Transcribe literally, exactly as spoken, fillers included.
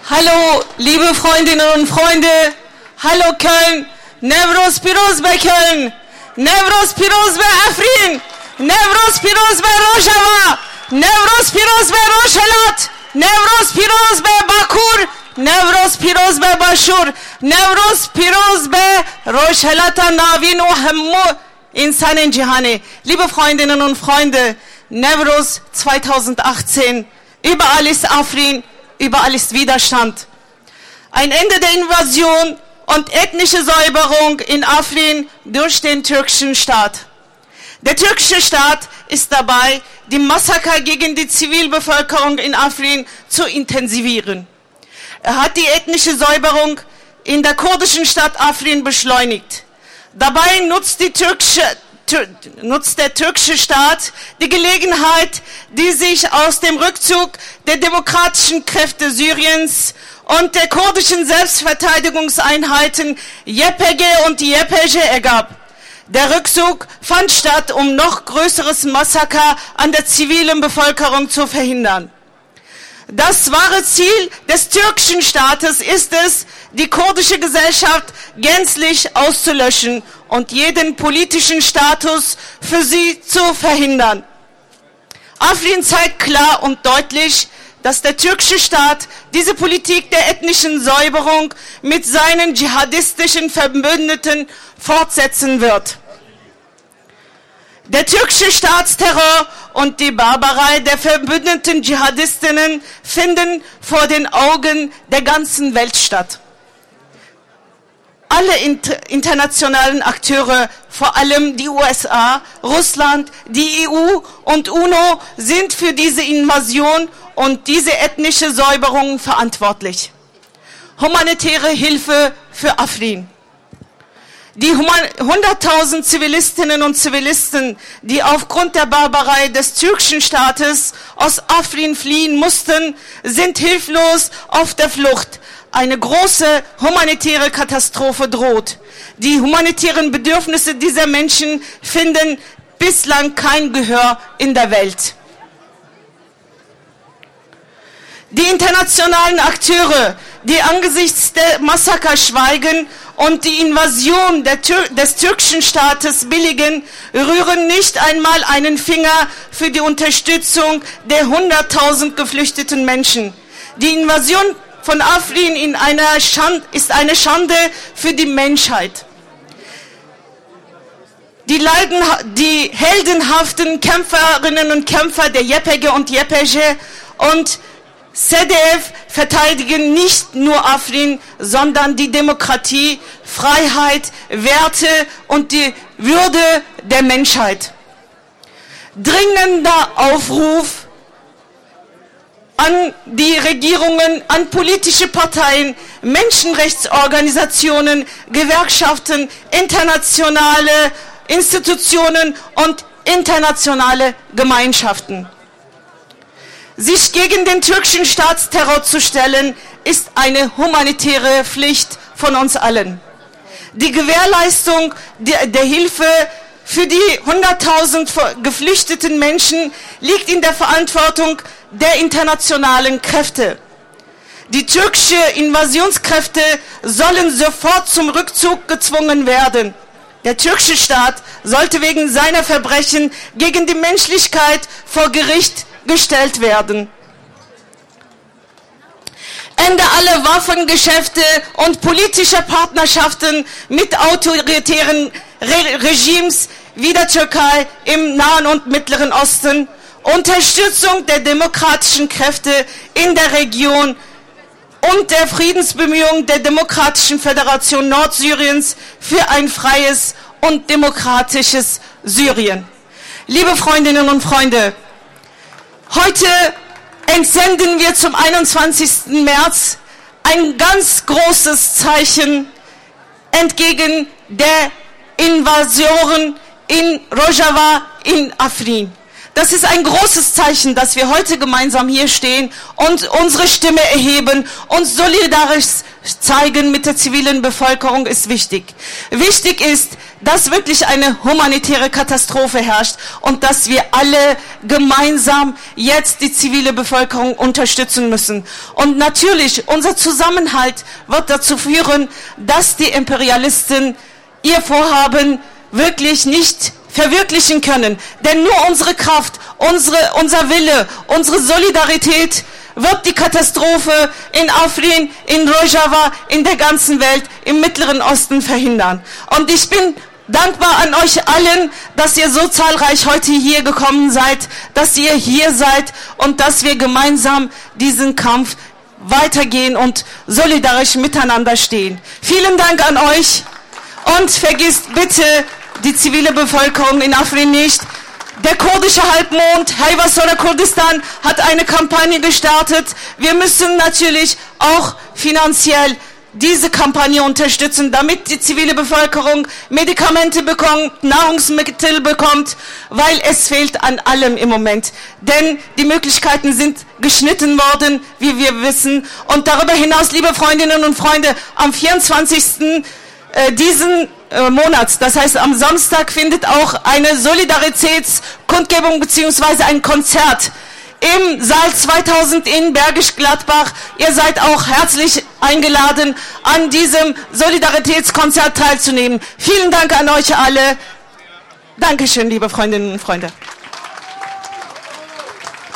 Hallo, liebe Freundinnen und Freunde. Hallo Köln. Nevroz Piroz be Köln. Nevroz Piroz be Afrin. Nevroz Piroz be Rojava. Nevroz Piroz be Rojhelat. Nevroz Piroz be Bakur. Nevroz Piroz be Bashur. Nevroz Piroz be Rojhelat Navin u Hammu Insan Jihane. Liebe Freundinnen und Freunde, Nevroz zweitausendachtzehn. Überall ist Afrin. Überall ist Widerstand. Ein Ende der Invasion und ethnische Säuberung in Afrin durch den türkischen Staat. Der türkische Staat ist dabei, die Massaker gegen die Zivilbevölkerung in Afrin zu intensivieren. Er hat die ethnische Säuberung in der kurdischen Stadt Afrin beschleunigt. Dabei nutzt die türkische nutzt der türkische Staat die Gelegenheit, die sich aus dem Rückzug der demokratischen Kräfte Syriens und der kurdischen Selbstverteidigungseinheiten Y P G und Y P G ergab. Der Rückzug fand statt, um noch größeres Massaker an der zivilen Bevölkerung zu verhindern. Das wahre Ziel des türkischen Staates ist es, die kurdische Gesellschaft gänzlich auszulöschen und jeden politischen Status für sie zu verhindern. Afrin zeigt klar und deutlich, dass der türkische Staat diese Politik der ethnischen Säuberung mit seinen dschihadistischen Verbündeten fortsetzen wird. Der türkische Staatsterror und die Barbarei der verbündeten Dschihadistinnen finden vor den Augen der ganzen Welt statt. Alle inter internationalen Akteure, vor allem die U S A, Russland, die E U und UNO, sind für diese Invasion und diese ethnische Säuberung verantwortlich. Humanitäre Hilfe für Afrin. Die hunderttausend Zivilistinnen und Zivilisten, die aufgrund der Barbarei des türkischen Staates aus Afrin fliehen mussten, sind hilflos auf der Flucht. Eine große humanitäre Katastrophe droht. Die humanitären Bedürfnisse dieser Menschen finden bislang kein Gehör in der Welt. Die internationalen Akteure, die angesichts der Massaker schweigen und die Invasion der Tür des türkischen Staates billigen, rühren nicht einmal einen Finger für die Unterstützung der hunderttausend geflüchteten Menschen. Die Invasion von Afrin in einer Schand ist eine Schande für die Menschheit. Die, Leiden, die heldenhaften Kämpferinnen und Kämpfer der Y P G und Y P G und C D F verteidigen nicht nur Afrin, sondern die Demokratie, Freiheit, Werte und die Würde der Menschheit. Dringender Aufruf an die Regierungen, an politische Parteien, Menschenrechtsorganisationen, Gewerkschaften, internationale Institutionen und internationale Gemeinschaften. Sich gegen den türkischen Staatsterror zu stellen, ist eine humanitäre Pflicht von uns allen. Die Gewährleistung der, der Hilfe für die hunderttausend geflüchteten Menschen liegt in der Verantwortung der internationalen Kräfte. Die türkischen Invasionskräfte sollen sofort zum Rückzug gezwungen werden. Der türkische Staat sollte wegen seiner Verbrechen gegen die Menschlichkeit vor Gericht gestellt werden. Ende aller Waffengeschäfte und politischer Partnerschaften mit autoritären Re Regimes wie der Türkei im Nahen und Mittleren Osten, Unterstützung der demokratischen Kräfte in der Region und der Friedensbemühungen der Demokratischen Föderation Nordsyriens für ein freies und demokratisches Syrien. Liebe Freundinnen und Freunde, heute entsenden wir zum einundzwanzigsten März ein ganz großes Zeichen entgegen der Invasionen in Rojava, in Afrin. Das ist ein großes Zeichen, dass wir heute gemeinsam hier stehen und unsere Stimme erheben und solidarisch zeigen mit der zivilen Bevölkerung ist wichtig. Wichtig ist, dass wirklich eine humanitäre Katastrophe herrscht und dass wir alle gemeinsam jetzt die zivile Bevölkerung unterstützen müssen. Und natürlich, unser Zusammenhalt wird dazu führen, dass die Imperialisten ihr Vorhaben wirklich nicht verwirklichen können. Denn nur unsere Kraft, unsere, unser Wille, unsere Solidarität wird die Katastrophe in Afrin, in Rojava, in der ganzen Welt, im Mittleren Osten verhindern. Und ich bin dankbar an euch allen, dass ihr so zahlreich heute hier gekommen seid, dass ihr hier seid und dass wir gemeinsam diesen Kampf weitergehen und solidarisch miteinander stehen. Vielen Dank an euch und vergisst bitte die zivile Bevölkerung in Afrin nicht. Der kurdische Halbmond, Hayvasora Kurdistan, hat eine Kampagne gestartet. Wir müssen natürlich auch finanziell diese Kampagne unterstützen, damit die zivile Bevölkerung Medikamente bekommt, Nahrungsmittel bekommt, weil es fehlt an allem im Moment. Denn die Möglichkeiten sind geschnitten worden, wie wir wissen. Und darüber hinaus, liebe Freundinnen und Freunde, am vierundzwanzigsten Äh, diesen äh, Monats, das heißt am Samstag, findet auch eine Solidaritätskundgebung bzw. ein Konzert im Saal zweitausend in Bergisch Gladbach. Ihr seid auch herzlich eingeladen, an diesem Solidaritätskonzert teilzunehmen. Vielen Dank an euch alle. Dankeschön, liebe Freundinnen und Freunde.